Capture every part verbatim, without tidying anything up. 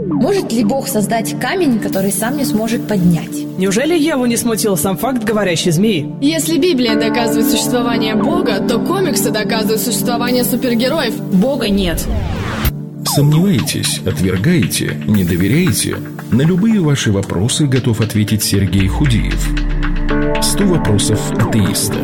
Может ли Бог создать камень, который сам не сможет поднять? Неужели Еву не смутил сам факт говорящей змеи? Если Библия доказывает существование Бога, то комиксы доказывают существование супергероев. Бога нет. Сомневаетесь, отвергаете, не доверяете? На любые ваши вопросы готов ответить Сергей Худиев. сто вопросов атеиста.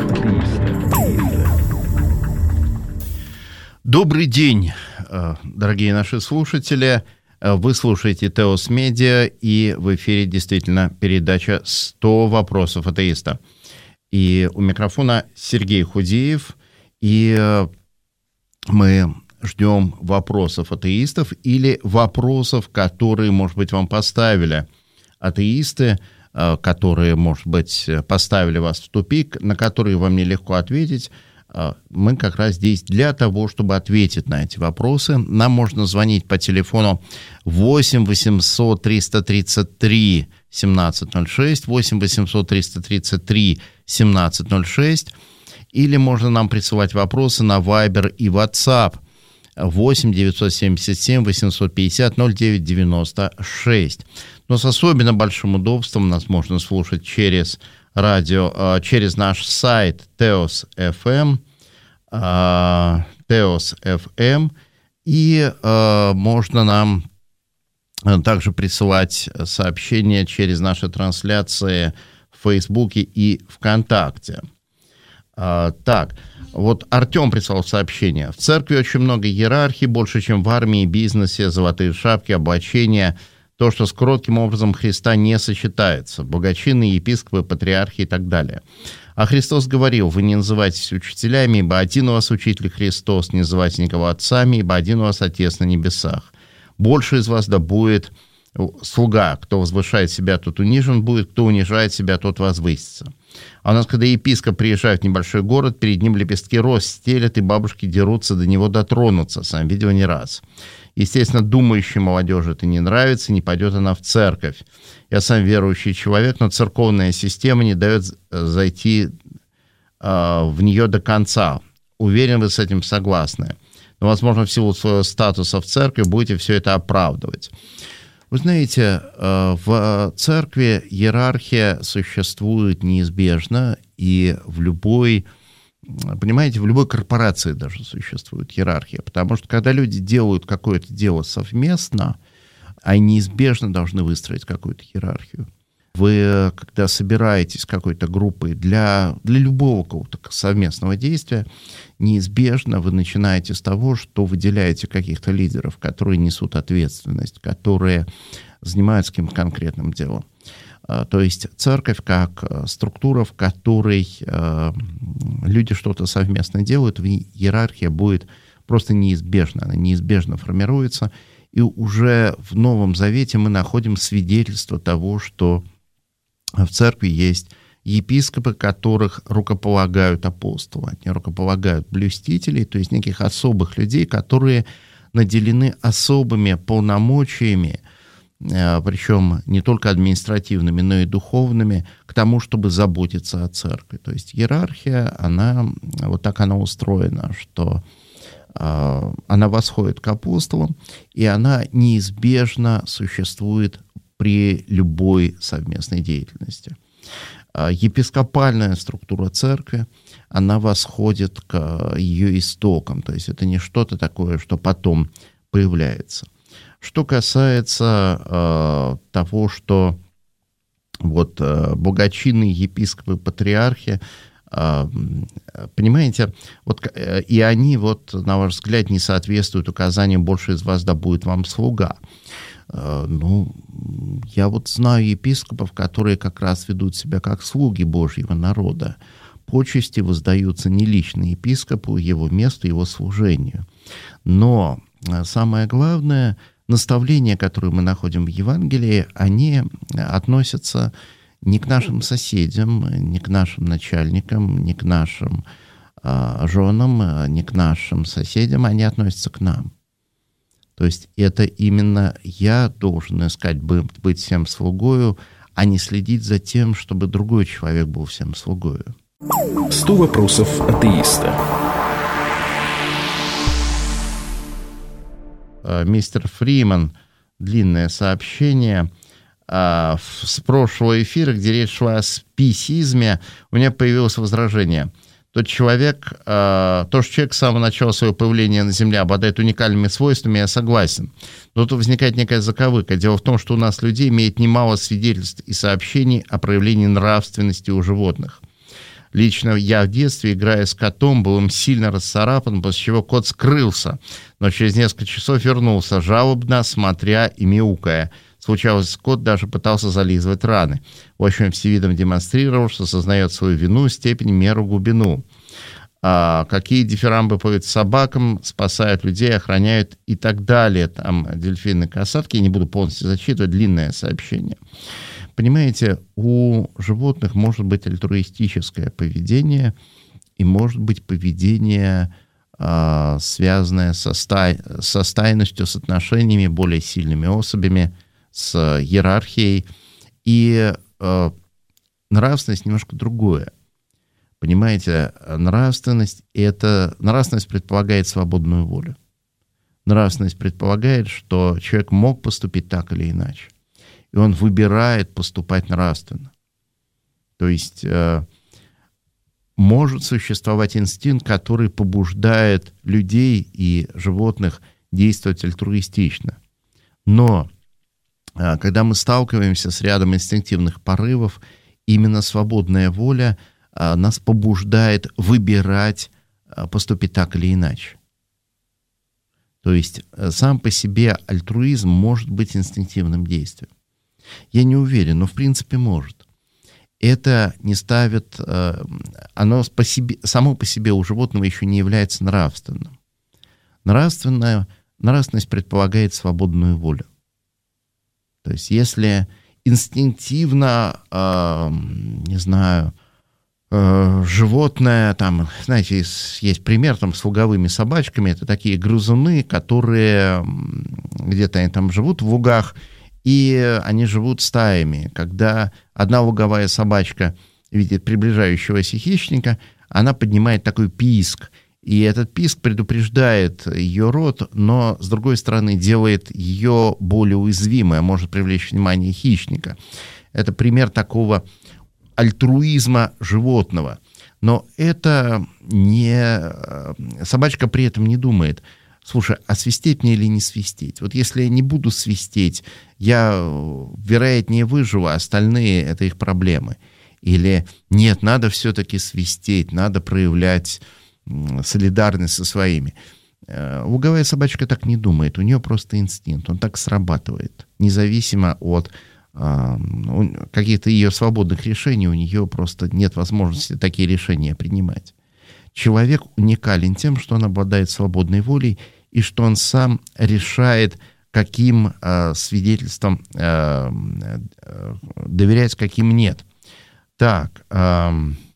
Добрый день, дорогие наши слушатели. Вы слушаете Теос Медиа, и в эфире действительно передача «сто вопросов атеиста». И у микрофона Сергей Худиев, и мы ждем вопросов атеистов или вопросов, которые, может быть, вам поставили атеисты, которые, может быть, поставили вас в тупик, на которые вам нелегко ответить. Мы как раз здесь для того, чтобы ответить на эти вопросы. Нам можно звонить по телефону восемь восемьсот триста тридцать три семнадцать ноль шесть, восемь восемьсот триста тридцать три семнадцать ноль шесть, или можно нам присылать вопросы на Viber и WhatsApp восемь девятьсот семьдесят семь восемьсот пятьдесят ноль девять девяносто шесть. Но с особенно большим удобством нас можно слушать через радио, через наш сайт Теос эф эм, Теос эф эм, и можно нам также присылать сообщения через наши трансляции в Фейсбуке и ВКонтакте. Так, вот Артем прислал сообщение. В церкви очень много иерархии, больше, чем в армии, бизнесе, золотые шапки, облачения. То, что с кротким образом Христа не сочетается. Богачины, епископы, патриархи и так далее. А Христос говорил: вы не называйтесь учителями, ибо один у вас учитель Христос, не называйте никого отцами, ибо один у вас Отец на небесах. Больше из вас да будет слуга. Кто возвышает себя, тот унижен будет, кто унижает себя, тот возвысится. А у нас, когда епископ приезжает в небольшой город, перед ним лепестки роз стелят, и бабушки дерутся до него дотронуться. Сам видел не раз. Естественно, думающей молодежи это не нравится, не пойдет она в церковь. Я сам верующий человек, но церковная система не дает зайти э, в нее до конца. Уверен, вы с этим согласны. Но, возможно, в силу своего статуса в церкви будете все это оправдывать. Вы знаете, в церкви иерархия существует неизбежно, и в любой, понимаете, в любой корпорации даже существует иерархия, потому что когда люди делают какое-то дело совместно, они неизбежно должны выстроить какую-то иерархию. Вы, когда собираетесь какой-то группой для, для любого какого-то совместного действия, неизбежно вы начинаете с того, что выделяете каких-то лидеров, которые несут ответственность, которые занимаются каким-то конкретным делом. То есть церковь как структура, в которой люди что-то совместно делают, иерархия будет просто неизбежна, она неизбежно формируется. И уже в Новом Завете мы находим свидетельство того, что в церкви есть епископы, которых рукополагают апостолы. Они рукополагают блюстителей, то есть неких особых людей, которые наделены особыми полномочиями, причем не только административными, но и духовными, к тому, чтобы заботиться о церкви. То есть иерархия, она, вот так она устроена, что она восходит к апостолам, и она неизбежно существует при любой совместной деятельности. Епископальная структура церкви, она восходит к ее истокам, то есть это не что-то такое, что потом появляется. Что касается э, того, что вот э, богачины, епископы, патриархи, э, понимаете, вот, э, и они, вот, на ваш взгляд, не соответствуют указаниям «больше из вас да будет вам слуга». Ну, я вот знаю епископов, которые как раз ведут себя как слуги Божьего народа. Почести воздаются не лично епископу, его месту, его служению. Но самое главное, наставления, которые мы находим в Евангелии, они относятся не к нашим соседям, не к нашим начальникам, не к нашим э, женам, не к нашим соседям, они относятся к нам. То есть это именно я должен искать быть всем слугою, а не следить за тем, чтобы другой человек был всем слугою. сто вопросов атеиста. Мистер Фриман длинное сообщение а, с прошлого эфира, где речь шла о спесизме. У меня появилось возражение. Тот человек, а, то, что человек с самого начала своего появления на Земле обладает уникальными свойствами, я согласен. Но тут возникает некая заковыка. Дело в том, что у нас людей имеет немало свидетельств и сообщений о проявлении нравственности у животных. Лично я в детстве, играя с котом, был им сильно расцарапан, после чего кот скрылся, но через несколько часов вернулся, жалобно смотря и мяукая. Случалось, кот даже пытался зализывать раны. В общем, всевидом демонстрировал, что сознает свою вину, степень, меру, глубину. А какие дифирамбы поют собакам, спасают людей, охраняют и так далее. Там дельфины, касатки. Я не буду полностью зачитывать, длинное сообщение. Понимаете, у животных может быть альтруистическое поведение и может быть поведение, э, связанное со, стай, со стайностью, с отношениями более сильными особями, с иерархией. И э, нравственность немножко другое. Понимаете, нравственность, это, нравственность предполагает свободную волю. Нравственность предполагает, что человек мог поступить так или иначе. И он выбирает поступать нравственно. То есть э, может существовать инстинкт, который побуждает людей и животных действовать альтруистично. Но э, когда мы сталкиваемся с рядом инстинктивных порывов, именно свободная воля э, нас побуждает выбирать э, поступить так или иначе. То есть э, сам по себе альтруизм может быть инстинктивным действием. Я не уверен, но в принципе может. Это не ставит, э, оно по себе, само по себе у животного еще не является нравственным. Нравственная, нравственность предполагает свободную волю. То есть если инстинктивно, э, не знаю, э, животное, там, знаете, есть пример там, с луговыми собачками, это такие грызуны, которые где-то они там живут в лугах, и они живут стаями. Когда одна луговая собачка видит приближающегося хищника, она поднимает такой писк. И этот писк предупреждает ее род, но, с другой стороны, делает ее более уязвимой, может привлечь внимание хищника. Это пример такого альтруизма животного. Но это не... Собачка при этом не думает: слушай, а свистеть мне или не свистеть? Вот если я не буду свистеть, я, вероятнее, выживу, а остальные — это их проблемы. Или нет, надо все-таки свистеть, надо проявлять солидарность со своими. Луговая собачка так не думает, у нее просто инстинкт, он так срабатывает. Независимо от а, каких-то ее свободных решений, у нее просто нет возможности такие решения принимать. Человек уникален тем, что он обладает свободной волей и что он сам решает, каким э, свидетельствам э, э, доверять, каким нет. Так, э,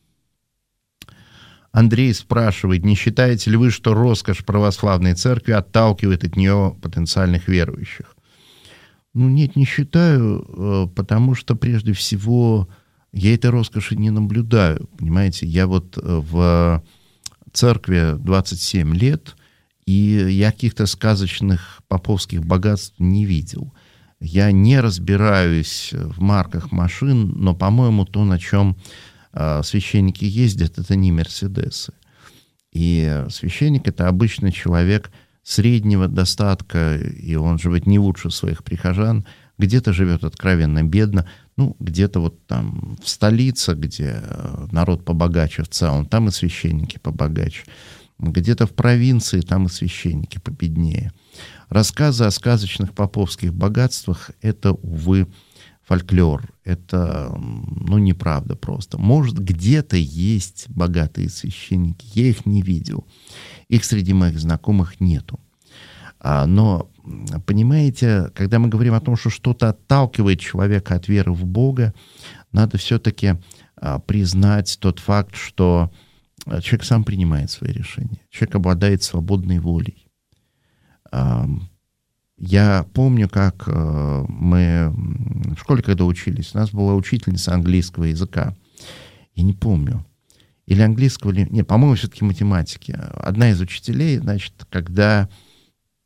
Андрей спрашивает, не считаете ли вы, что роскошь православной церкви отталкивает от нее потенциальных верующих? Ну, нет, не считаю, э, потому что, прежде всего, я этой роскоши не наблюдаю. Понимаете, я вот в церкви двадцать семь лет, и я каких-то сказочных поповских богатств не видел. Я не разбираюсь в марках машин, но, по-моему, то, на чем э, священники ездят, это не мерседесы. И священник — это обычный человек среднего достатка, и он живет не лучше своих прихожан, где-то живет откровенно бедно, ну, где-то вот там в столице, где народ побогаче в целом, там и священники побогаче. Где-то в провинции, там и священники победнее. Рассказы о сказочных поповских богатствах — это, увы, фольклор. Это, ну, неправда просто. Может, где-то есть богатые священники, я их не видел. Их среди моих знакомых нету. Но, понимаете, когда мы говорим о том, что что-то отталкивает человека от веры в Бога, надо все-таки признать тот факт, что человек сам принимает свои решения. Человек обладает свободной волей. Я помню, как мы в школе, когда учились, у нас была учительница английского языка. Я не помню. Или английского, или... Нет, по-моему, все-таки математики. Одна из учителей, значит, когда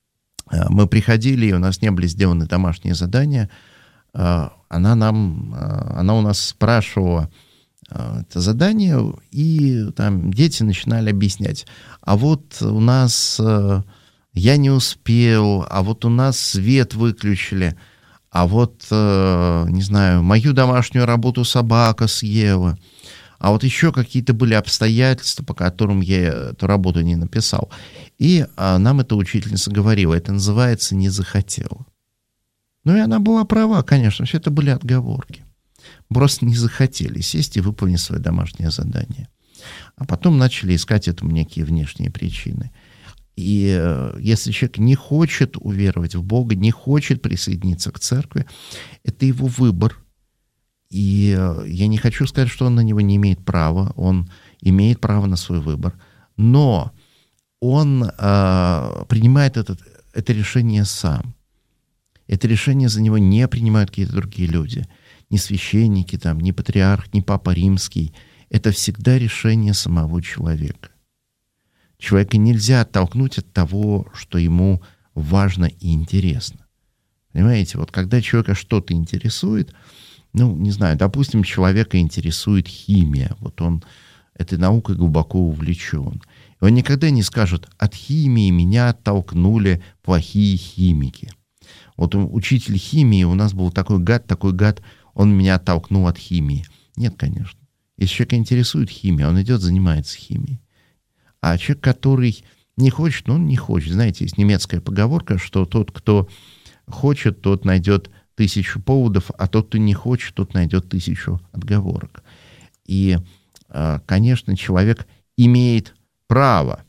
мы приходили, и у нас не были сделаны домашние задания, она нам, она у нас спрашивала это задание, и там дети начинали объяснять. А вот у нас я не успел, а вот у нас свет выключили, а вот, не знаю, мою домашнюю работу собака съела, а вот еще какие-то были обстоятельства, по которым я эту работу не написал. И нам эта учительница говорила, это называется «не захотела». Ну и она была права, конечно, все это были отговорки. Просто не захотели сесть и выполнить свое домашнее задание. А потом начали искать этому некие внешние причины. И э, если человек не хочет уверовать в Бога, не хочет присоединиться к церкви, это его выбор. И э, я не хочу сказать, что он на него не имеет права. Он имеет право на свой выбор. Но он э, принимает этот, это решение сам. Это решение за него не принимают какие-то другие люди. Ни священники, там, ни патриарх, ни папа римский. Это всегда решение самого человека. Человека нельзя оттолкнуть от того, что ему важно и интересно. Понимаете, вот когда человека что-то интересует, ну, не знаю, допустим, человека интересует химия, вот он этой наукой глубоко увлечен. И он никогда не скажет, от химии меня оттолкнули плохие химики. Вот учитель химии, у нас был такой гад, такой гад, он меня оттолкнул от химии. Нет, конечно. Если человека интересует химия, он идет, занимается химией. А человек, который не хочет, ну, он не хочет. Знаете, есть немецкая поговорка, что тот, кто хочет, тот найдет тысячу поводов, а тот, кто не хочет, тот найдет тысячу отговорок. И, конечно, человек имеет право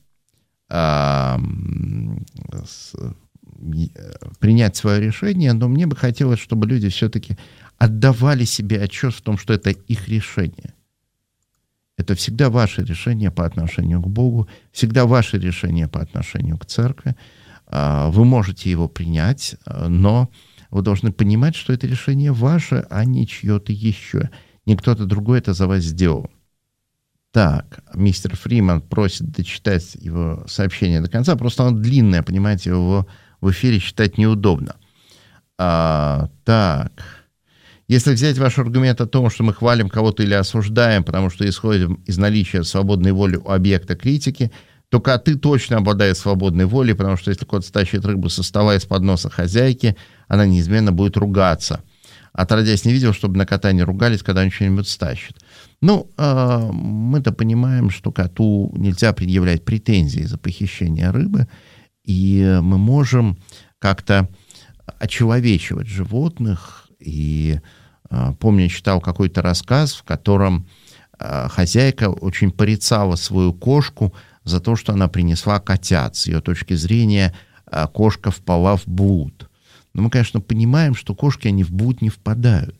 принять свое решение, но мне бы хотелось, чтобы люди все-таки отдавали себе отчет в том, что это их решение. Это всегда ваше решение по отношению к Богу, всегда ваше решение по отношению к церкви. Вы можете его принять, но вы должны понимать, что это решение ваше, а не чье-то еще. Не кто-то другой это за вас сделал. Так, мистер Фриман просит дочитать его сообщение до конца. Просто оно длинное, понимаете, его в эфире читать неудобно. А, так... Если взять ваш аргумент о том, что мы хвалим кого-то или осуждаем, потому что исходим из наличия свободной воли у объекта критики, то коты точно обладают свободной волей, потому что если кот стащит рыбу со стола из-под носа хозяйки, она неизменно будет ругаться. Отродясь не видел, чтобы на кота не ругались, когда он что-нибудь стащит. Ну, э, мы-то понимаем, что коту нельзя предъявлять претензии за похищение рыбы, и мы можем как-то очеловечивать животных. И э, помню, я читал какой-то рассказ, в котором э, хозяйка очень порицала свою кошку за то, что она принесла котят. С ее точки зрения, э, кошка впала в блуд. Но мы, конечно, понимаем, что кошки, они в блуд не впадают.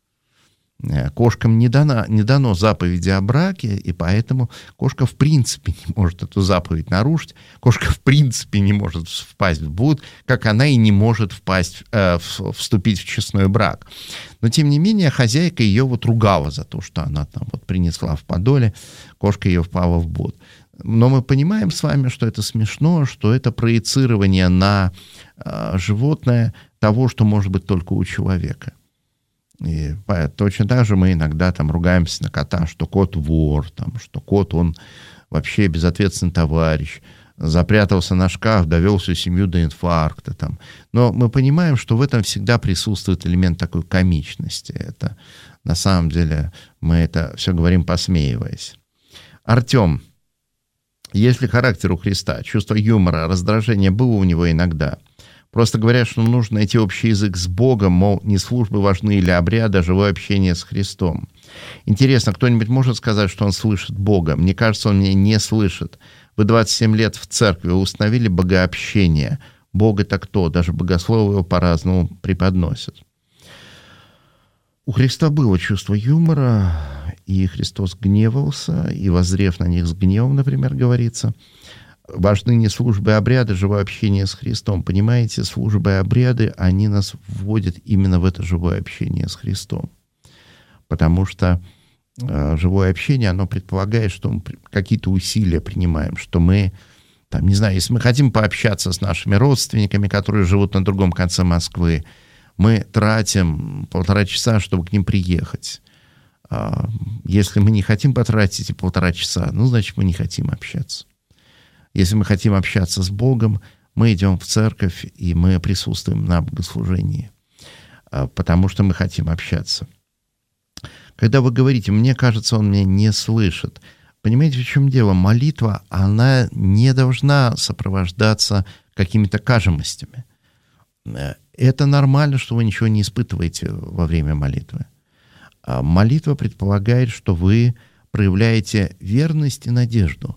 Э, кошкам не дано, не дано заповеди о браке, и поэтому кошка в принципе не может эту заповедь нарушить. Кошка в принципе не может впасть в блуд, как она и не может впасть, э, вступить в честной брак. Но, тем не менее, хозяйка ее вот ругала за то, что она там вот принесла в подоле, кошка ее впала в блуд. Но мы понимаем с вами, что это смешно, что это проецирование на э, животное того, что может быть только у человека. И точно так же мы иногда там ругаемся на кота, что кот вор, там, что кот, он вообще безответственный товарищ, запрятался на шкаф, довел всю семью до инфаркта. Там. Но мы понимаем, что в этом всегда присутствует элемент такой комичности. Это, на самом деле, мы это все говорим, посмеиваясь. Артем, есть ли характер у Христа? Чувство юмора, раздражение было у него иногда. Просто говорят, что нужно найти общий язык с Богом, мол, не службы важны или обряды, а живое общение с Христом. Интересно, кто-нибудь может сказать, что он слышит Бога? Мне кажется, он меня не слышит. Вы двадцать семь лет в церкви, вы установили богообщение. Бог — это кто? Даже богословы его по-разному преподносят. У Христа было чувство юмора, и Христос гневался, и, воззрев на них с гневом, например, говорится, важны не службы и обряды, живое общение с Христом. Понимаете, службы и обряды, они нас вводят именно в это живое общение с Христом. Потому что э, живое общение, оно предполагает, что мы какие-то усилия принимаем, что мы Там, не знаю, если мы хотим пообщаться с нашими родственниками, которые живут на другом конце Москвы, мы тратим полтора часа, чтобы к ним приехать. Если мы не хотим потратить эти полтора часа, ну, значит, мы не хотим общаться. Если мы хотим общаться с Богом, мы идем в церковь, и мы присутствуем на богослужении, потому что мы хотим общаться. Когда вы говорите, мне кажется, он меня не слышит, понимаете, в чем дело? Молитва, она не должна сопровождаться какими-то кажемостями. Это нормально, что вы ничего не испытываете во время молитвы. Молитва предполагает, что вы проявляете верность и надежду,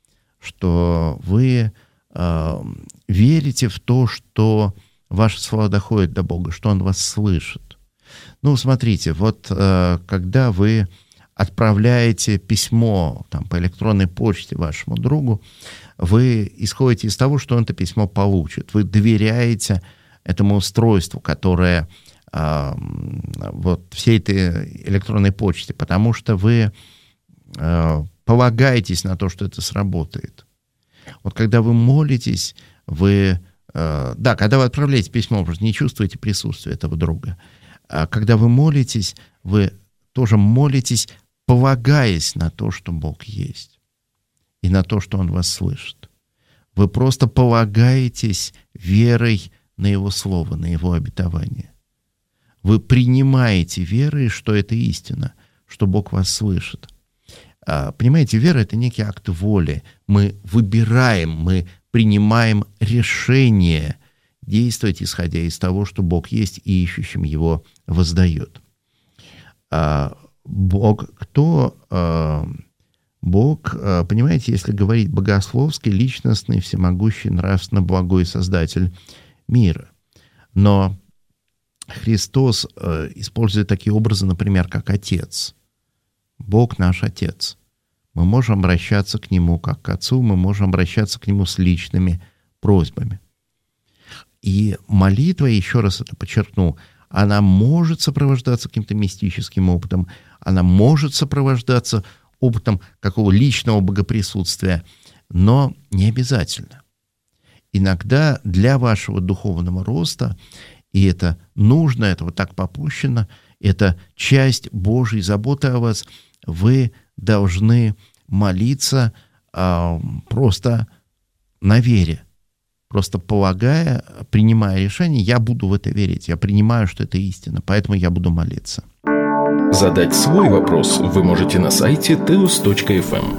что вы э, верите в то, что ваши слова доходят до Бога, что Он вас слышит. Ну, смотрите, вот э, когда вы отправляете письмо там, по электронной почте вашему другу, вы исходите из того, что он это письмо получит. Вы доверяете этому устройству, которое э, вот всей этой электронной почте, потому что вы э, полагаетесь на то, что это сработает. Вот когда вы молитесь, вы... Э, да, когда вы отправляете письмо, вы просто не чувствуете присутствия этого друга. А когда вы молитесь, вы тоже молитесь, полагаясь на то, что Бог есть, и на то, что Он вас слышит. Вы просто полагаетесь верой на Его Слово, на Его обетование. Вы принимаете верой, что это истина, что Бог вас слышит. А, понимаете, вера — это некий акт воли. Мы выбираем, мы принимаем решение действовать, исходя из того, что Бог есть, и ищущим Его воздает. А, Бог кто? А, Бог, а, понимаете, если говорить богословски, личностный, всемогущий, нравственно благой Создатель мира. Но Христос а, использует такие образы, например, как Отец. Бог наш Отец. Мы можем обращаться к Нему как к Отцу, мы можем обращаться к Нему с личными просьбами. И молитва, еще раз это подчеркну, она может сопровождаться каким-то мистическим опытом, она может сопровождаться опытом какого личного богоприсутствия, но не обязательно. Иногда для вашего духовного роста, и это нужно, это вот так попущено, это часть Божьей заботы о вас, вы должны молиться а, просто на вере. Просто полагая, принимая решение, я буду в это верить, я принимаю, что это истина, поэтому я буду молиться. Задать свой вопрос вы можете на сайте теос точка эф эм.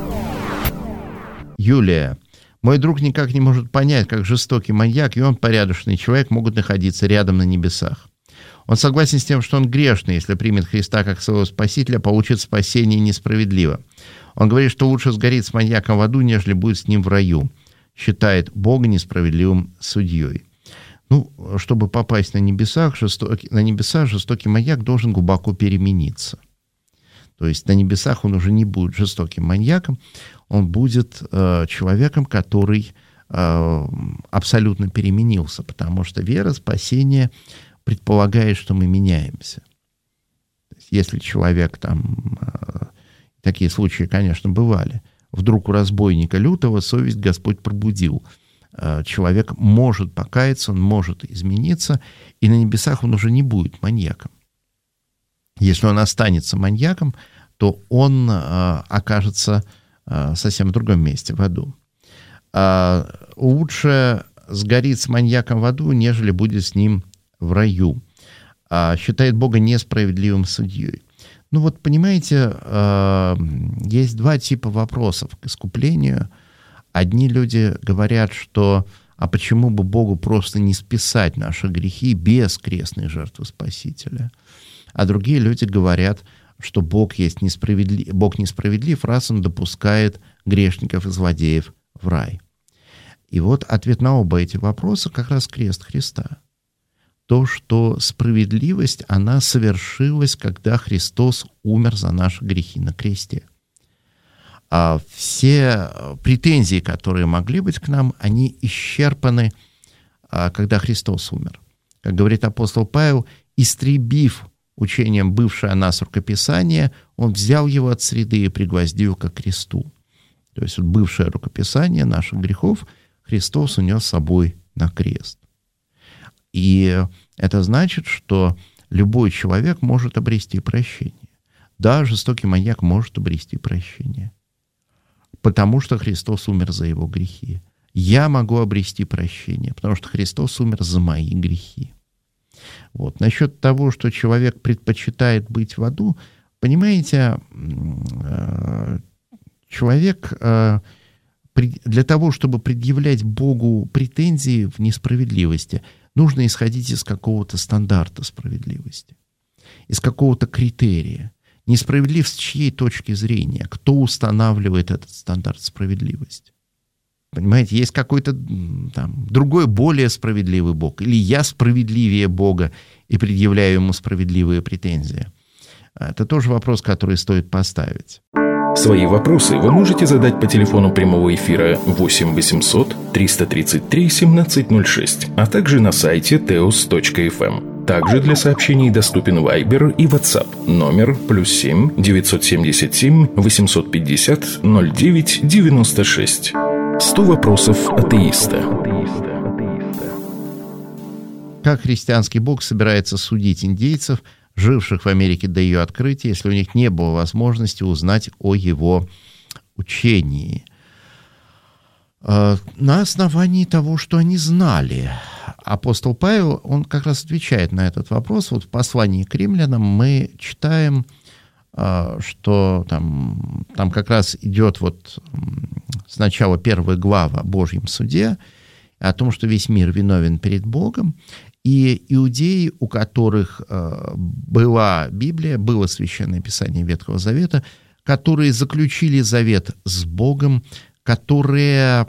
Юлия. Мой друг никак не может понять, как жестокий маньяк и он, порядочный человек, могут находиться рядом на небесах. Он согласен с тем, что он грешный, если примет Христа как своего Спасителя, получит спасение несправедливо. Он говорит, что лучше сгореть с маньяком в аду, нежели будет с ним в раю. Считает Бога несправедливым судьей. Ну, чтобы попасть на небеса, жестокий, на небеса жестокий маньяк должен глубоко перемениться. То есть на небесах он уже не будет жестоким маньяком, он будет э, человеком, который э, абсолютно переменился, потому что вера, спасение предполагает, что мы меняемся. То есть, если человек там... Э, такие случаи, конечно, бывали. Вдруг у разбойника лютого совесть Господь пробудил. Человек может покаяться, он может измениться, и на небесах он уже не будет маньяком. Если он останется маньяком, то он окажется совсем в другом месте, в аду. Лучше сгорит с маньяком в аду, нежели будет с ним в раю. Считает Бога несправедливым судьей. Ну вот, понимаете, есть два типа вопросов к искуплению. Одни люди говорят, что а почему бы Богу просто не списать наши грехи без крестной жертвы Спасителя? А другие люди говорят, что Бог, есть несправедлив, Бог несправедлив, раз Он допускает грешников и злодеев в рай. И вот ответ на оба эти вопроса как раз крест Христа. То, что справедливость, она совершилась, когда Христос умер за наши грехи на кресте. А все претензии, которые могли быть к нам, они исчерпаны, когда Христос умер. Как говорит апостол Павел, истребив учением бывшее о нас рукописание, он взял его от среды и пригвоздил ко кресту. То есть вот бывшее рукописание наших грехов Христос унес с собой на крест. И это значит, что любой человек может обрести прощение. Да, жестокий маньяк может обрести прощение, потому что Христос умер за его грехи. Я могу обрести прощение, потому что Христос умер за мои грехи. Вот. Насчет того, что человек предпочитает быть в аду, понимаете, человек для того, чтобы предъявлять Богу претензии в несправедливости, нужно исходить из какого-то стандарта справедливости, из какого-то критерия. Несправедлив с чьей точки зрения? Кто устанавливает этот стандарт справедливости? Понимаете, есть какой-то там другой, более справедливый Бог. Или я справедливее Бога и предъявляю ему справедливые претензии. Это тоже вопрос, который стоит поставить. Свои вопросы вы можете задать по телефону прямого эфира восемь восемьсот триста тридцать три семнадцать ноль шесть, а также на сайте теос точка эф эм. Также для сообщений доступен Viber и WhatsApp. Номер плюс семь девятьсот семьдесят семь восемьсот пятьдесят ноль девять девяносто шесть. сто вопросов атеиста. Как христианский Бог собирается судить индейцев, живших в Америке до ее открытия, если у них не было возможности узнать о его учении? На основании того, что они знали. Апостол Павел, он как раз отвечает на этот вопрос. Вот в послании к римлянам мы читаем, что там, там как раз идет вот сначала первая глава о Божьем суде, о том, что весь мир виновен перед Богом. И иудеи, у которых была Библия, было Священное Писание Ветхого Завета, которые заключили завет с Богом, которые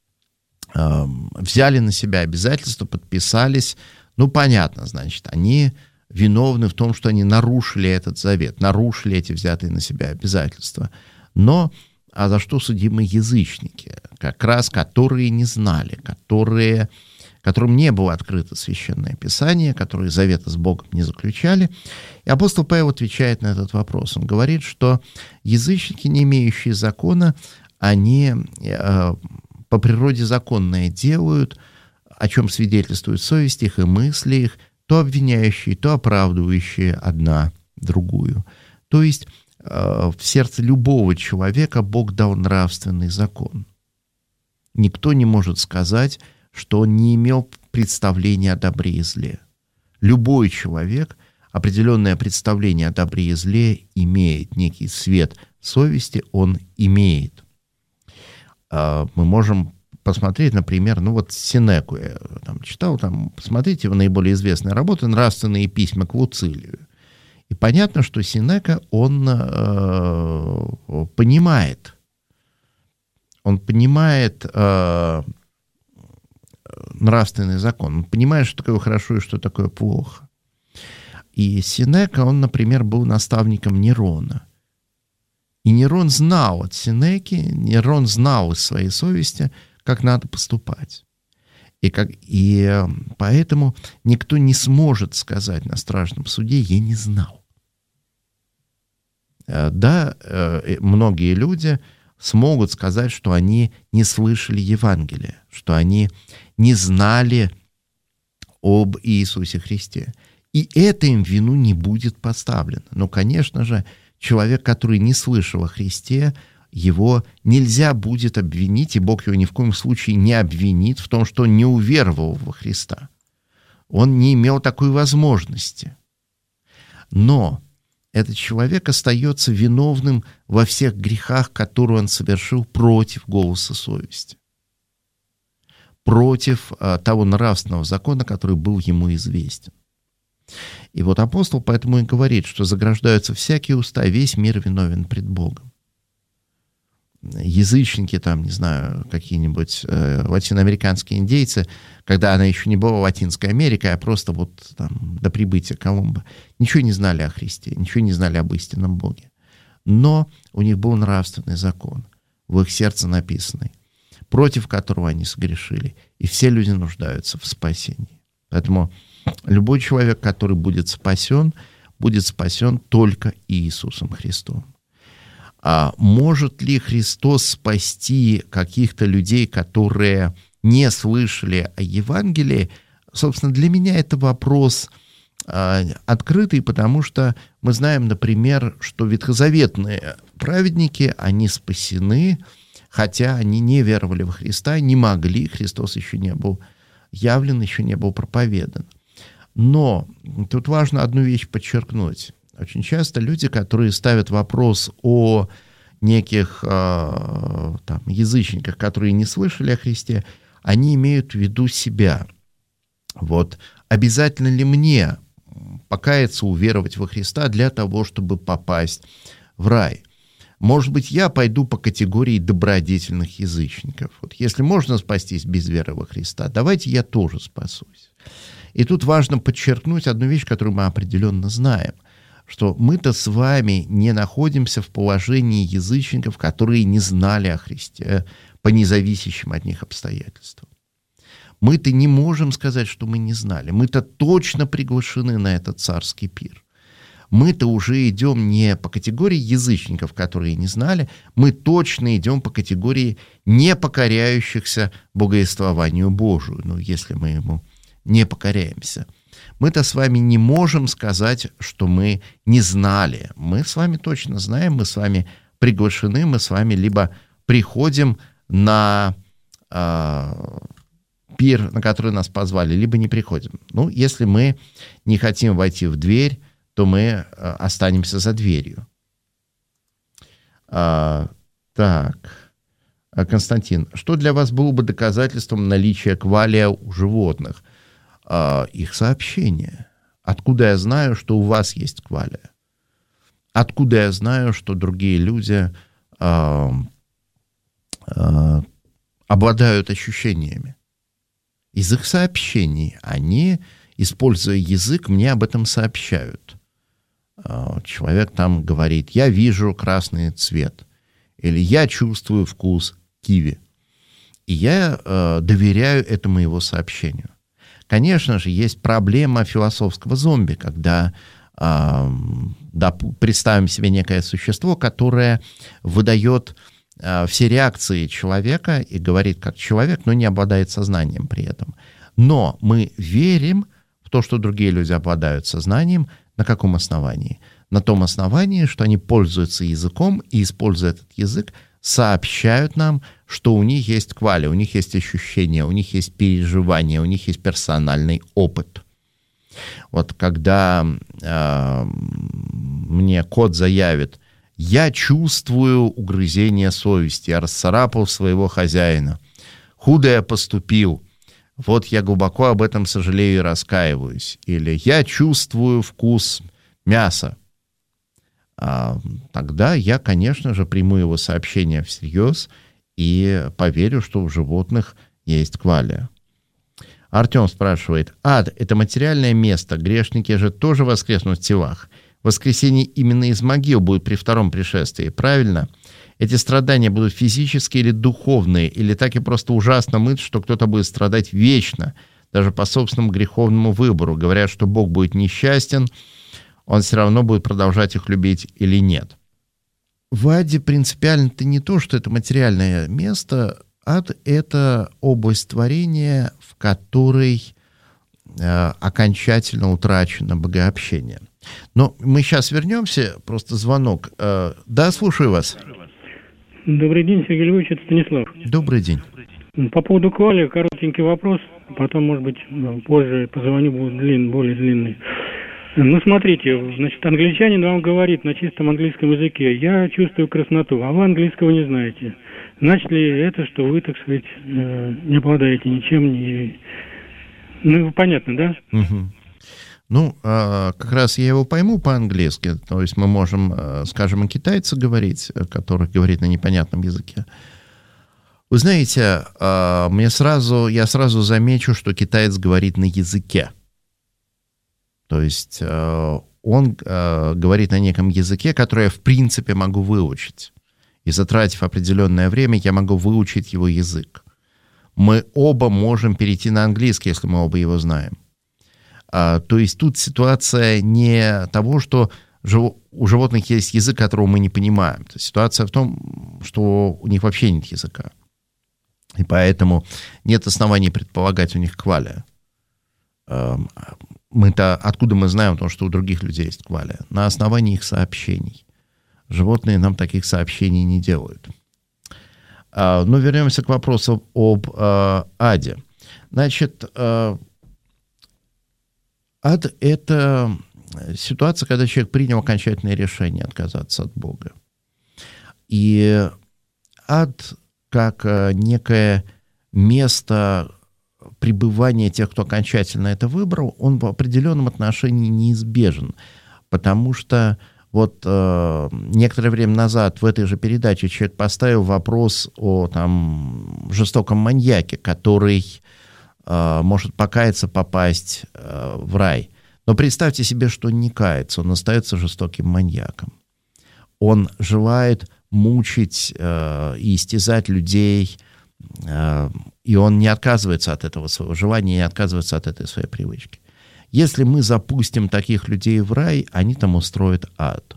э, взяли на себя обязательства, подписались. Ну, понятно, значит, они виновны в том, что они нарушили этот завет, нарушили эти взятые на себя обязательства. Но а за что судимы язычники? Как раз которые не знали, которые, которым не было открыто Священное Писание, которые завета с Богом не заключали. И апостол Павел отвечает на этот вопрос. Он говорит, что язычники, не имеющие закона, они э, по природе законное делают, о чем свидетельствует совесть их и мысли их, то обвиняющие, то оправдывающие одна другую. То есть э, в сердце любого человека Бог дал нравственный закон. Никто не может сказать, что он не имел представления о добре и зле. Любой человек определенное представление о добре и зле имеет, некий свет совести он имеет. Мы можем посмотреть, например, ну вот Сенеку я там читал, там, посмотрите его наиболее известная работа «Нравственные письма к Луцилию». И понятно, что Сенека, он э, понимает, он понимает э, нравственный закон, он понимает, что такое хорошо и что такое плохо. И Сенека, он, например, был наставником Нерона. И Нерон знал от Сенеки, Нерон знал из своей совести, как надо поступать. И, как, и поэтому никто не сможет сказать на страшном суде: «Я не знал». Да, многие люди смогут сказать, что они не слышали Евангелия, что они не знали об Иисусе Христе. И это им в вину не будет поставлено. Но, конечно же, человек, который не слышал о Христе, его нельзя будет обвинить, и Бог его ни в коем случае не обвинит в том, что он не уверовал во Христа. Он не имел такой возможности. Но этот человек остается виновным во всех грехах, которые он совершил против голоса совести, против а, того нравственного закона, который был ему известен. И вот апостол поэтому и говорит, что заграждаются всякие уста, весь мир виновен пред Богом. Язычники, там, не знаю, какие-нибудь э, латиноамериканские индейцы, когда она еще не была Латинской Америкой, а просто вот там до прибытия Колумба, ничего не знали о Христе, ничего не знали об истинном Боге. Но у них был нравственный закон, в их сердце написанный, против которого они согрешили, и все люди нуждаются в спасении. Поэтому любой человек, который будет спасен, будет спасен только Иисусом Христом. А может ли Христос спасти каких-то людей, которые не слышали о Евангелии? Собственно, для меня это вопрос а, открытый, потому что мы знаем, например, что ветхозаветные праведники, они спасены, хотя они не веровали во Христа, не могли, Христос еще не был явлен, еще не был проповедан. Но тут важно одну вещь подчеркнуть. Очень часто люди, которые ставят вопрос о неких э, там, язычниках, которые не слышали о Христе, они имеют в виду себя. Вот обязательно ли мне покаяться, уверовать во Христа для того, чтобы попасть в рай? Может быть, я пойду по категории добродетельных язычников. Вот если можно спастись без веры во Христа, давайте я тоже спасусь. И тут важно подчеркнуть одну вещь, которую мы определенно знаем, что мы-то с вами не находимся в положении язычников, которые не знали о Христе по независящим от них обстоятельствам. Мы-то не можем сказать, что мы не знали. Мы-то точно приглашены на этот царский пир. Мы-то уже идем не по категории язычников, которые не знали, мы точно идем по категории не покоряющихся богоествованию Божию, ну, если мы ему не покоряемся. Мы-то с вами не можем сказать, что мы не знали. Мы с вами точно знаем, мы с вами приглашены, мы с вами либо приходим на э, пир, на который нас позвали, либо не приходим. Ну, если мы не хотим войти в дверь, то мы э, останемся за дверью. А, так, Константин, что для вас было бы доказательством наличия квалия у животных? Их сообщения. Откуда я знаю, что у вас есть квалия? Откуда я знаю, что другие люди э, э, обладают ощущениями? Из их сообщений. Они, используя язык, мне об этом сообщают. Э, человек там говорит: я вижу красный цвет. Или я чувствую вкус киви. И я э, доверяю этому его сообщению. Конечно же, есть проблема философского зомби, когда э, да, представим себе некое существо, которое выдает э, все реакции человека и говорит как человек, но не обладает сознанием при этом. Но мы верим в то, что другие люди обладают сознанием. На каком основании? На том основании, что они пользуются языком и, используя этот язык, сообщают нам, что у них есть квалия, у них есть ощущения, у них есть переживания, у них есть персональный опыт. Вот когда э, мне кот заявит: я чувствую угрызение совести, я расцарапал своего хозяина, худо я поступил, вот я глубоко об этом сожалею и раскаиваюсь, или я чувствую вкус мяса, тогда я, конечно же, приму его сообщение всерьез и поверю, что у животных есть квалия. Артем спрашивает: ад — это материальное место, грешники же тоже воскреснут в телах. Воскресение именно из могил будет при втором пришествии, правильно? Эти страдания будут физические или духовные, или так и просто ужасно мысль, что кто-то будет страдать вечно, даже по собственному греховному выбору. Говорят, что Бог будет несчастен, он все равно будет продолжать их любить или нет. В аде принципиально-то не то, что это материальное место. Ад — это область творения, в которой э, окончательно утрачено богообщение. Но мы сейчас вернемся, просто звонок. Э, да, слушаю вас. Добрый день, Сергей Львович, это Станислав. Добрый день. По поводу квали коротенький вопрос, потом, может быть, позже позвоню, будет длин, более длинный. Ну, смотрите, значит, англичанин вам говорит на чистом английском языке: я чувствую красноту, а вы английского не знаете. Значит ли это, что вы, так сказать, не обладаете ничем, не... Ну, понятно, да? Угу. Ну, как раз я его пойму по-английски, то есть мы можем, скажем, о китайце говорить, который говорит на непонятном языке. Вы знаете, мне сразу, я сразу замечу, что китаец говорит на языке. То есть э, он э, говорит на неком языке, который я в принципе могу выучить. И затратив определенное время, я могу выучить его язык. Мы оба можем перейти на английский, если мы оба его знаем. А, то есть тут ситуация не того, что у животных есть язык, которого мы не понимаем. Ситуация в том, что у них вообще нет языка. И поэтому нет оснований предполагать у них квалия. Мы-то откуда мы знаем то, что у других людей есть квалия? На основании их сообщений. Животные нам таких сообщений не делают. Но вернемся к вопросу об аде. Значит, ад — это ситуация, когда человек принял окончательное решение отказаться от Бога. И ад, как некое место пребывания тех, кто окончательно это выбрал, он в определенном отношении неизбежен. Потому что вот э, некоторое время назад в этой же передаче человек поставил вопрос о там, жестоком маньяке, который э, может покаяться, попасть э, в рай. Но представьте себе, что он не кается, он остается жестоким маньяком. Он желает мучить э, и истязать людей, э, и он не отказывается от этого своего желания, не отказывается от этой своей привычки. Если мы запустим таких людей в рай, они там устроят ад.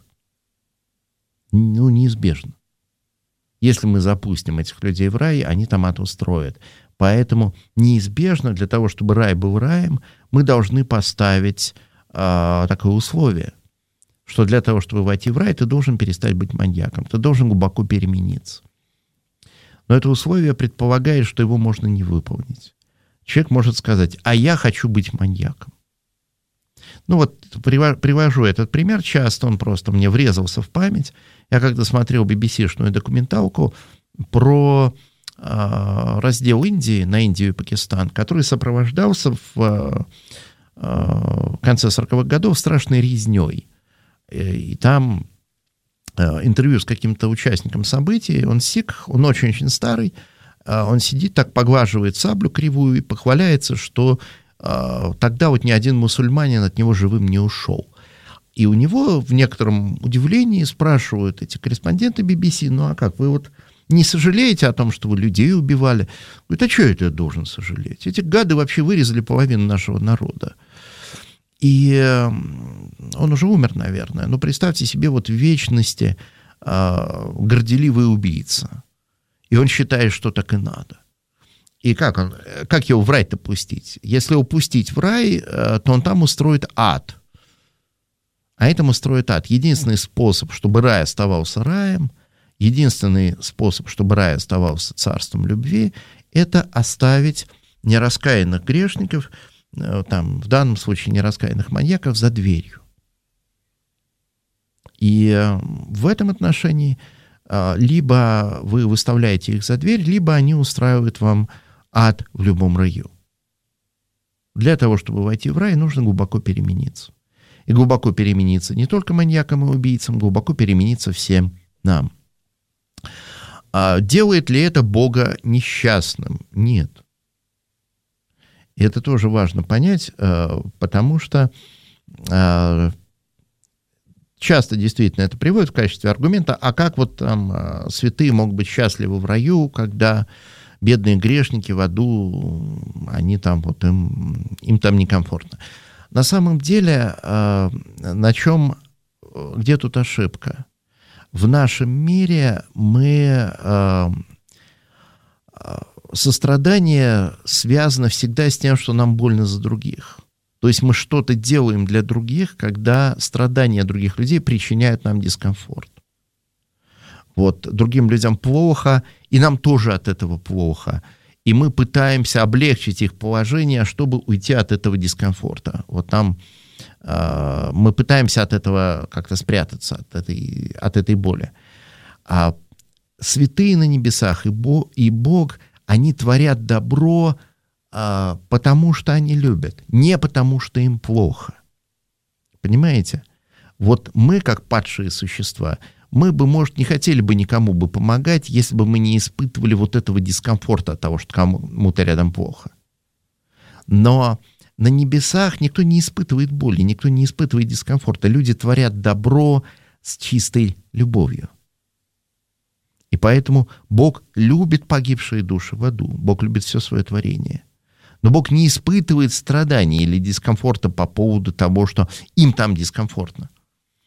Ну, неизбежно. Если мы запустим этих людей в рай, они там ад устроят. Поэтому неизбежно для того, чтобы рай был раем, мы должны поставить э, такое условие, что для того, чтобы войти в рай, ты должен перестать быть маньяком, ты должен глубоко перемениться. Но это условие предполагает, что его можно не выполнить. Человек может сказать: а я хочу быть маньяком. Ну вот привожу этот пример часто, он просто мне врезался в память. Я когда смотрел би би си-шную документалку про э, раздел Индии на Индию и Пакистан, который сопровождался в э, конце сороковых годов страшной резней. И там э, интервью с каким-то участником событий, он сикх, он очень-очень старый, э, он сидит так, поглаживает саблю кривую и похваляется, что тогда вот ни один мусульманин от него живым не ушел. И у него в некотором удивлении спрашивают эти корреспонденты би би си: ну а как, вы вот не сожалеете о том, что вы людей убивали? Говорит: а что это я должен сожалеть? Эти гады вообще вырезали половину нашего народа. И он уже умер, наверное. Но представьте себе вот в вечности э, горделивый убийца. И он считает, что так и надо. И как, он, как его в рай-то пустить? Если его пустить в рай, то он там устроит ад. А этому устроит ад. Единственный способ, чтобы рай оставался раем, единственный способ, чтобы рай оставался царством любви, это оставить нераскаянных грешников, там, в данном случае нераскаянных маньяков, за дверью. И в этом отношении либо вы выставляете их за дверь, либо они устраивают вам ад в любом раю. Для того, чтобы войти в рай, нужно глубоко перемениться. И глубоко перемениться не только маньякам и убийцам, глубоко перемениться всем нам. А делает ли это Бога несчастным? Нет. И это тоже важно понять, потому что часто действительно это приводит в качестве аргумента: а как вот там святые могут быть счастливы в раю, когда бедные грешники в аду, они там вот им, им там некомфортно. На самом деле, на чем, где тут ошибка? В нашем мире мы, сострадание связано всегда с тем, что нам больно за других. То есть мы что-то делаем для других, когда страдания других людей причиняют нам дискомфорт. Вот, другим людям плохо, и нам тоже от этого плохо. И мы пытаемся облегчить их положение, чтобы уйти от этого дискомфорта. Вот там э, мы пытаемся от этого как-то спрятаться, от этой, от этой боли. А святые на небесах и Бог, и Бог, они творят добро, э, потому что они любят, не потому что им плохо. Понимаете? Вот мы, как падшие существа, мы бы, может, не хотели бы никому бы помогать, если бы мы не испытывали вот этого дискомфорта от того, что кому-то рядом плохо. Но на небесах никто не испытывает боли, никто не испытывает дискомфорта. Люди творят добро с чистой любовью. И поэтому Бог любит погибшие души в аду. Бог любит все свое творение. Но Бог не испытывает страданий или дискомфорта по поводу того, что им там дискомфортно.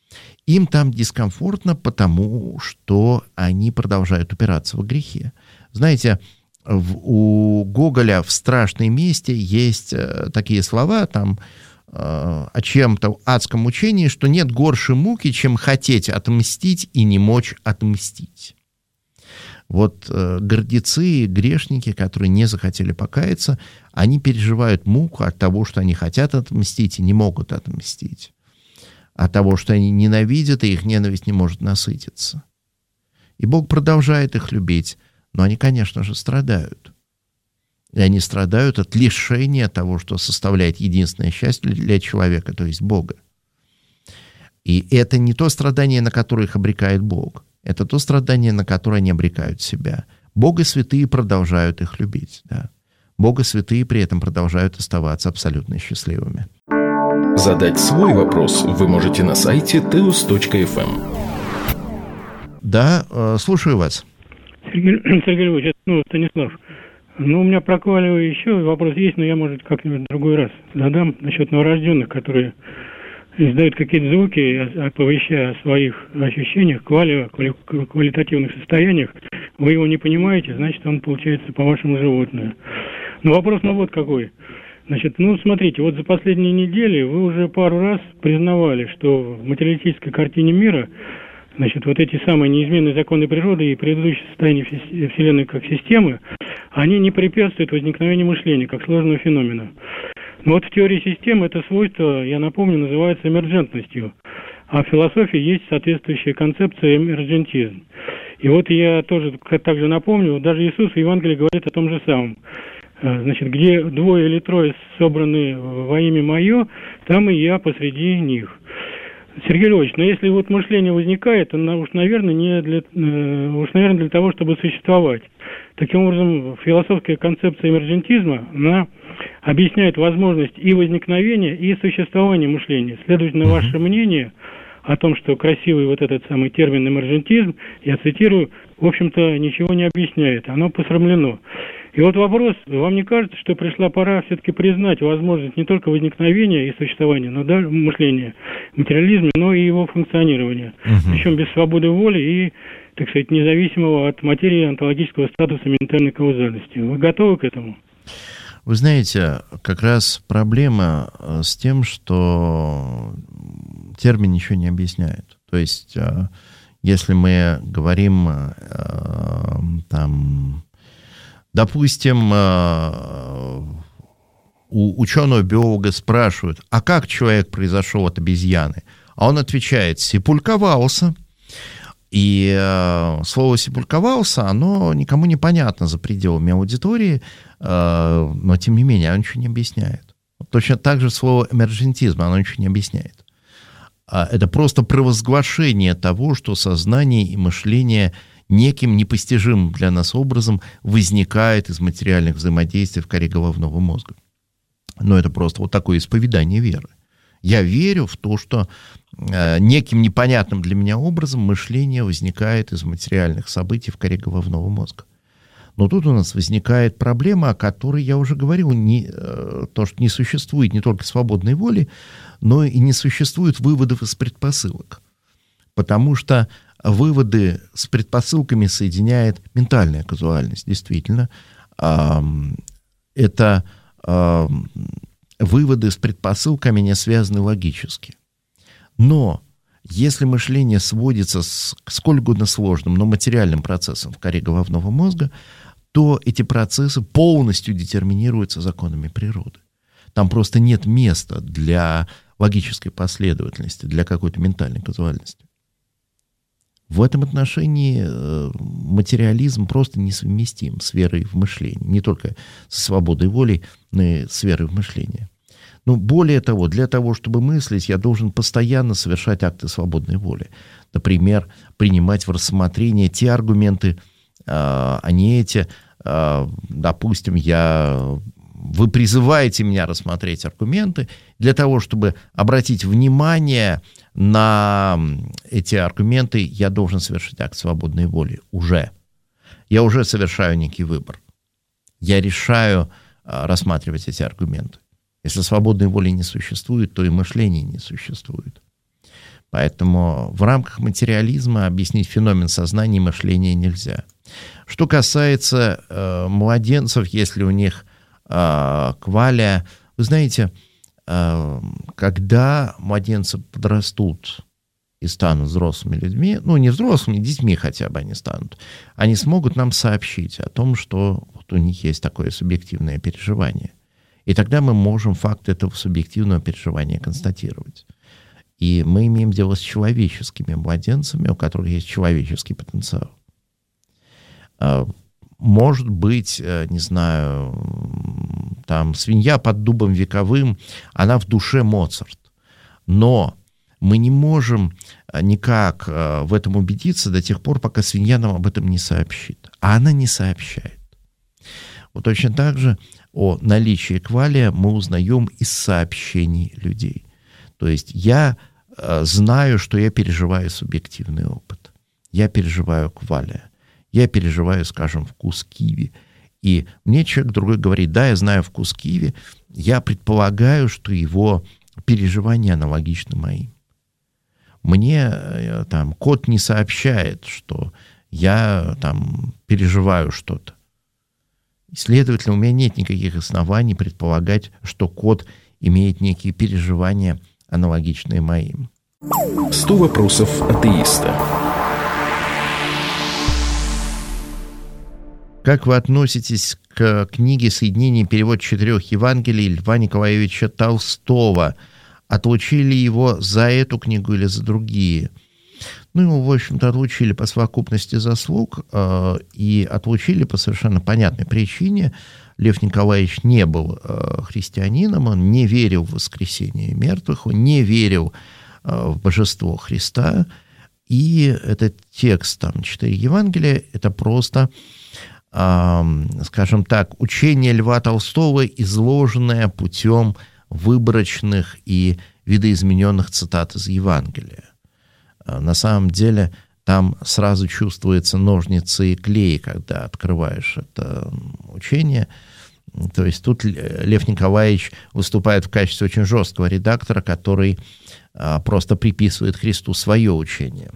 Им там дискомфортно, потому что они продолжают упираться в грехе. Знаете, в, у Гоголя в «Страшной мести» есть э, такие слова там э, о чем-то адском мучении, что нет горше муки, чем хотеть отмстить и не мочь отмстить. Вот э, гордецы, грешники, которые не захотели покаяться, они переживают муку от того, что они хотят отмстить и не могут отмстить. От того, что они ненавидят, и их ненависть не может насытиться. И Бог продолжает их любить, но они, конечно же, страдают. И они страдают от лишения того, что составляет единственное счастье для человека, то есть Бога. И это не то страдание, на которое их обрекает Бог. Это то страдание, на которое они обрекают себя. Бог и святые продолжают их любить. Да. Бог и святые при этом продолжают оставаться абсолютно счастливыми. Задать свой вопрос вы можете на сайте теос точка эф эм. Да, э, слушаю вас. Сергей, Сергей Львович, ну, Станислав, ну, у меня про Квалеву еще вопрос есть, но я, может, как-нибудь в другой раз задам насчет новорожденных, которые издают какие-то звуки, оповещая о своих ощущениях, квали, квали, квалитативных состояниях. Вы его не понимаете, значит, он, получается, по-вашему, животное. Но вопрос, ну, вот какой. Значит, ну, смотрите, вот за последние недели вы уже пару раз признавали, что в материалистической картине мира, значит, вот эти самые неизменные законы природы и предыдущее состояние Вселенной как системы, они не препятствуют возникновению мышления как сложного феномена. Но вот в теории системы это свойство, я напомню, называется эмерджентностью, а в философии есть соответствующая концепция эмерджентизм. И вот я тоже также напомню, даже Иисус в Евангелии говорит о том же самом. Значит, где двое или трое собраны во имя мое, там и я посреди них. Сергей Львович, но если вот мышление возникает, оно уж, наверное, не для, э, уж, наверное, для того, чтобы существовать. Таким образом, философская концепция эмерджентизма, она объясняет возможность и возникновения, и существования мышления. Следовательно, ваше мнение о том, что красивый вот этот самый термин эмерджентизм, я цитирую, в общем-то, ничего не объясняет, оно посрамлено. И вот вопрос, вам не кажется, что пришла пора все-таки признать возможность не только возникновения и существования, но даже мышления, материализма, но и его функционирования, uh-huh. причем без свободы воли и, так сказать, независимого от материи онтологического статуса ментальной каузальности. Вы готовы к этому? Вы знаете, как раз проблема с тем, что термин ничего не объясняет. То есть, если мы говорим там... Допустим, у ученого-биолога спрашивают, а как человек произошел от обезьяны? А он отвечает, сепульковался. И слово сепульковался, оно никому не понятно за пределами аудитории, но тем не менее оно ничего не объясняет. Точно так же слово эмерджентизм, оно ничего не объясняет. Это просто провозглашение того, что сознание и мышление неким непостижимым для нас образом возникает из материальных взаимодействий в коре головного мозга. Но это просто вот такое исповедание веры. Я верю в то, что э, неким непонятным для меня образом мышление возникает из материальных событий в коре головного мозга. Но тут у нас возникает проблема, о которой я уже говорил, не, э, то, что не существует не только свободной воли, но и не существует выводов из предпосылок. Потому что выводы с предпосылками соединяет ментальная казуальность, действительно. Это выводы с предпосылками не связаны логически. Но если мышление сводится с, к сколь угодно сложным, но материальным процессам в коре головного мозга, то эти процессы полностью детерминируются законами природы. Там просто нет места для логической последовательности, для какой-то ментальной казуальности. В этом отношении материализм просто несовместим с верой в мышление. Не только со свободой воли, но и с верой в мышление. Но более того, для того, чтобы мыслить, я должен постоянно совершать акты свободной воли. Например, принимать в рассмотрение те аргументы, а не эти. Допустим, я... вы призываете меня рассмотреть аргументы для того, чтобы обратить внимание на эти аргументы, я должен совершить акт свободной воли уже. Я уже совершаю некий выбор. Я решаю а, рассматривать эти аргументы. Если свободной воли не существует, то и мышления не существует. Поэтому в рамках материализма объяснить феномен сознания и мышления нельзя. Что касается э, младенцев, если у них э, кваля, вы знаете, э, когда младенцы подрастут и станут взрослыми людьми, ну, не взрослыми, детьми хотя бы они станут, они смогут нам сообщить о том, что вот у них есть такое субъективное переживание. И тогда мы можем факт этого субъективного переживания констатировать. И мы имеем дело с человеческими младенцами, у которых есть человеческий потенциал. Может быть, не знаю, там свинья под дубом вековым, она в душе Моцарт. Но мы не можем никак в этом убедиться до тех пор, пока свинья нам об этом не сообщит. А она не сообщает. Вот точно так же о наличии квалия мы узнаем из сообщений людей. То есть я э, знаю, что я переживаю субъективный опыт. Я переживаю квалия. Я переживаю, скажем, вкус киви. И мне человек другой говорит, да, я знаю вкус киви. Я предполагаю, что его переживания аналогичны моим. Мне э, там кот не сообщает, что я там переживаю что-то. Следовательно, у меня нет никаких оснований предполагать, что кот имеет некие переживания, аналогичные моим. сто вопросов атеиста. Как вы относитесь к книге «Соединение и перевод четырех Евангелий» Льва Николаевича Толстого? Отлучили его за эту книгу или за другие? Ну, его, в общем-то, отлучили по совокупности заслуг э, и отлучили по совершенно понятной причине. Лев Николаевич не был э, христианином, он не верил в воскресение мертвых, он не верил э, в божество Христа. И этот текст, там, четыре Евангелия, это просто, э, скажем так, учение Льва Толстого, изложенное путем выборочных и видоизмененных цитат из Евангелия. На самом деле там сразу чувствуются ножницы и клей, когда открываешь это учение. То есть тут Лев Николаевич выступает в качестве очень жесткого редактора, который просто приписывает Христу свое учение.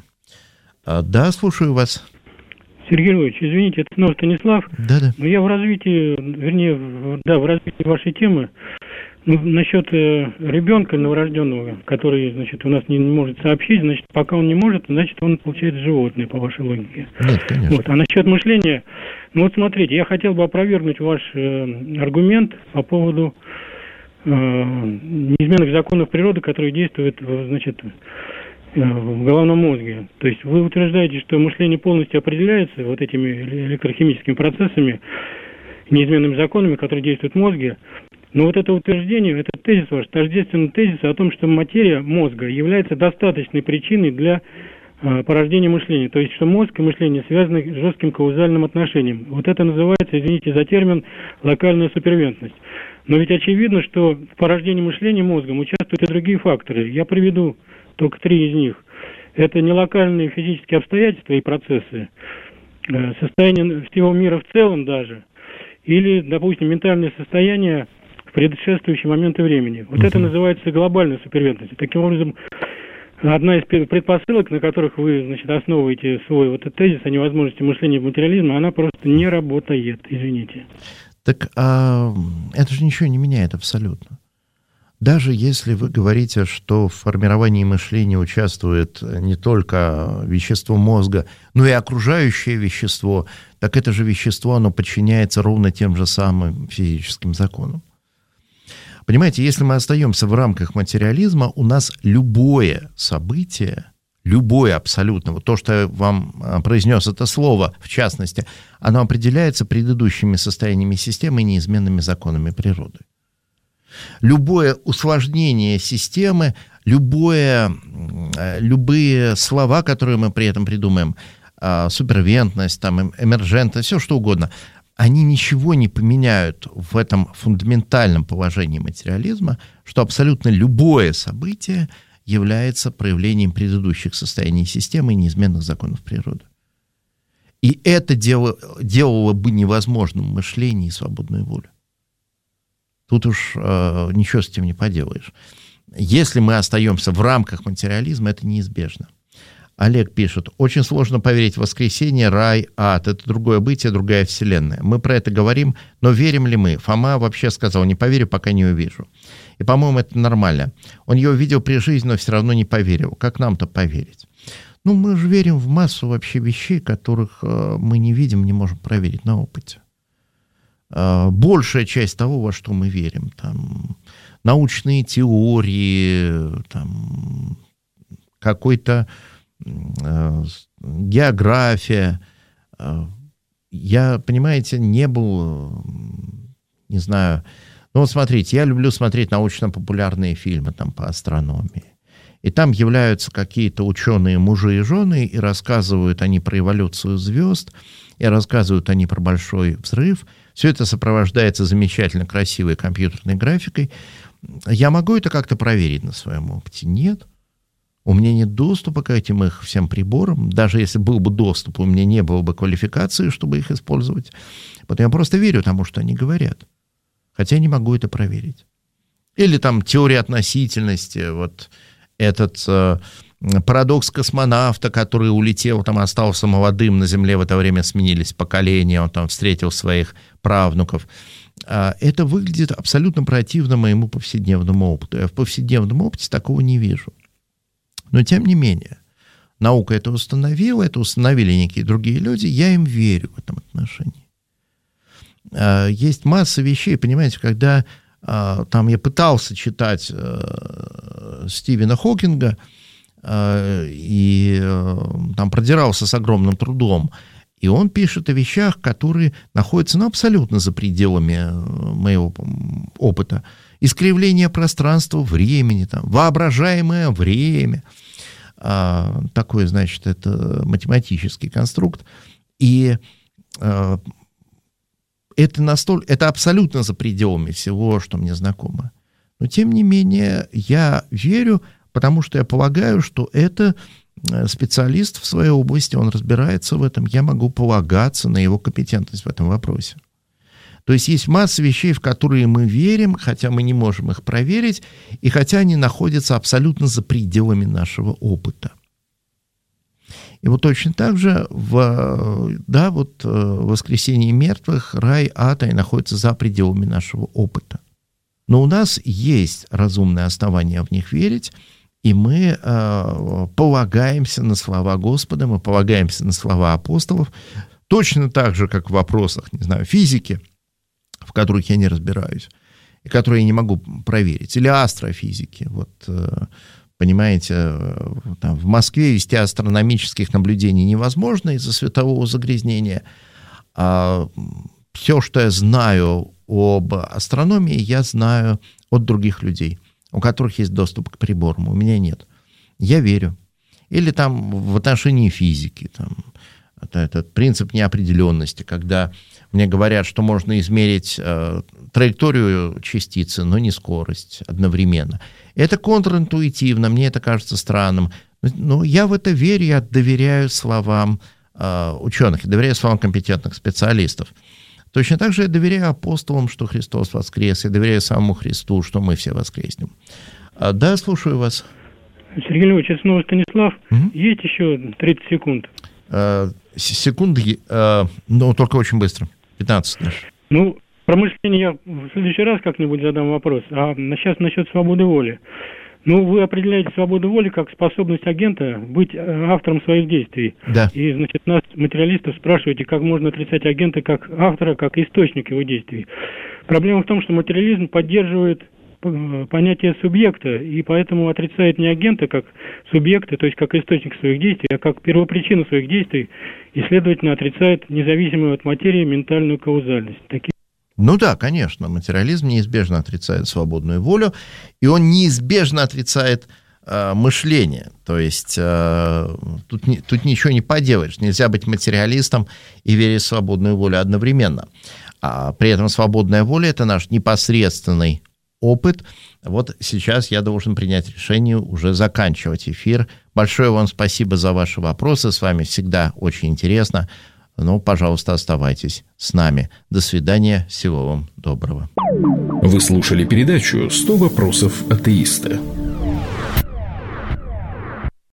Да, слушаю вас. Сергей Львович, извините, это снова Станислав. Да-да. Но я в развитии, вернее, в, да, в развитии вашей темы, ну, насчет э, ребенка новорожденного, который, значит, у нас не, не может сообщить, значит, пока он не может, значит, он получается животное, по вашей логике. Нет, конечно. Вот. А насчет мышления, ну вот смотрите, я хотел бы опровергнуть ваш э, аргумент по поводу э, неизменных законов природы, которые действуют, значит, э, в головном мозге. То есть вы утверждаете, что мышление полностью определяется вот этими электрохимическими процессами, неизменными законами, которые действуют в мозге. Но вот это утверждение, этот тезис ваш, тождественный тезис о том, что материя мозга является достаточной причиной для э, порождения мышления. То есть, что мозг и мышление связаны с жестким каузальным отношением. Вот это называется, извините за термин, локальная супервентность. Но ведь очевидно, что в порождении мышления мозгом участвуют и другие факторы. Я приведу только три из них. Это не локальные физические обстоятельства и процессы, э, состояние всего мира в целом даже, или, допустим, ментальное состояние в предшествующие моменты времени. Вот uh-huh. это называется глобальной супервентностью. Таким образом, одна из предпосылок, на которых вы, значит, основываете свой вот этот тезис о невозможности мышления материализма, она просто не работает, извините. Так а, это же ничего не меняет абсолютно. Даже если вы говорите, что в формировании мышления участвует не только вещество мозга, но и окружающее вещество, так это же вещество, оно подчиняется ровно тем же самым физическим законам. Понимаете, если мы остаемся в рамках материализма, у нас любое событие, любое абсолютно, вот то, что я вам произнес это слово, в частности, оно определяется предыдущими состояниями системы и неизменными законами природы. Любое усложнение системы, любое, любые слова, которые мы при этом придумаем, супервентность, там, эмержентность, все что угодно, они ничего не поменяют в этом фундаментальном положении материализма, что абсолютно любое событие является проявлением предыдущих состояний системы и неизменных законов природы. И это делало, делало бы невозможным мышление и свободную волю. Тут уж э, ничего с этим не поделаешь. если мы остаемся в рамках материализма, это неизбежно. Олег пишет, очень сложно поверить в воскресенье, рай, ад. Это другое бытие, другая вселенная. Мы про это говорим, но верим ли мы? Фома вообще сказал, не поверю, пока не увижу. И, по-моему, это нормально. Он ее видел при жизни, но все равно не поверил. Как нам-то поверить? Ну, мы же верим в массу вообще вещей, которых э, мы не видим, не можем проверить на опыте. Э, большая часть того, во что мы верим, там, научные теории, там, какой-то география. Я, понимаете, не был, не знаю... Ну, вот смотрите, я люблю смотреть научно-популярные фильмы там, по астрономии. И там являются какие-то ученые мужи и жены, и рассказывают они про эволюцию звезд, и рассказывают они про большой взрыв. Все это сопровождается замечательно красивой компьютерной графикой. Я могу это как-то проверить на своем опыте? Нет. У меня нет доступа к этим их всем приборам. Даже если был бы доступ, у меня не было бы квалификации, чтобы их использовать. Поэтому я просто верю тому, что они говорят. Хотя я не могу это проверить. Или там теория относительности. Вот этот э, парадокс космонавта, который улетел, там остался молодым на Земле, в это время сменились поколения, он там встретил своих правнуков. Э, это выглядит абсолютно противно моему повседневному опыту. Я в повседневном опыте такого не вижу. Но, тем не менее, наука это установила, это установили некие другие люди, я им верю в этом отношении. Есть масса вещей, понимаете, когда там я пытался читать Стивена Хокинга и там продирался с огромным трудом, и он пишет о вещах, которые находятся ну, абсолютно за пределами моего опыта. Искривление пространства, времени, там, воображаемое время. А, такой, значит, это математический конструкт. И а, это, настоль, это абсолютно за пределами всего, что мне знакомо. Но, тем не менее, я верю, потому что я полагаю, что это специалист в своей области, он разбирается в этом, я могу полагаться на его компетентность в этом вопросе. То есть есть масса вещей, в которые мы верим, хотя мы не можем их проверить, и хотя они находятся абсолютно за пределами нашего опыта. И вот точно так же в, да, вот, в воскресении мертвых рай, ад, они находятся за пределами нашего опыта. Но у нас есть разумное основание в них верить, и мы э, полагаемся на слова Господа, мы полагаемся на слова апостолов, точно так же, как в вопросах, не знаю, физики, в которых я не разбираюсь, и которые я не могу проверить, или астрофизики. Вот, понимаете, там, в Москве вести астрономических наблюдений невозможно из-за светового загрязнения. А все, что я знаю об астрономии, я знаю от других людей, у которых есть доступ к приборам. У меня нет. Я верю. Или там в отношении физики, там, это, этот принцип неопределенности, когда мне говорят, что можно измерить э, траекторию частицы, но не скорость одновременно. Это контринтуитивно, мне это кажется странным. Но я в это верю, я доверяю словам э, ученых, я доверяю словам компетентных специалистов. Точно так же я доверяю апостолам, что Христос воскрес, я доверяю самому Христу, что мы все воскреснем. А, да, слушаю вас. Сергей Львович, это снова Станислав. Угу. Есть еще тридцать секунд? А, секунды, а, но только очень быстро. пятнадцать даже. Ну, про мышление я в следующий раз как-нибудь задам вопрос. А сейчас насчет свободы воли. Ну, вы определяете свободу воли как способность агента быть автором своих действий. Да. И, значит, нас, материалистов, спрашиваете, как можно отрицать агента как автора, как источник его действий. Проблема в том, что материализм поддерживает понятие субъекта, и поэтому отрицает не агента как субъекта, то есть как источник своих действий, а как первопричину своих действий, и, следовательно, отрицает независимую от материи ментальную каузальность. Такие Ну да, конечно, материализм неизбежно отрицает свободную волю, и он неизбежно отрицает э, мышление. То есть э, тут, не, тут ничего не поделаешь. Нельзя быть материалистом и верить в свободную волю одновременно. А при этом свободная воля – это наш непосредственный опыт. Вот сейчас я должен принять решение уже заканчивать эфир. Большое вам спасибо за ваши вопросы. С вами всегда очень интересно. Ну, пожалуйста, оставайтесь с нами. До свидания. Всего вам доброго. Вы слушали передачу «сто вопросов атеиста».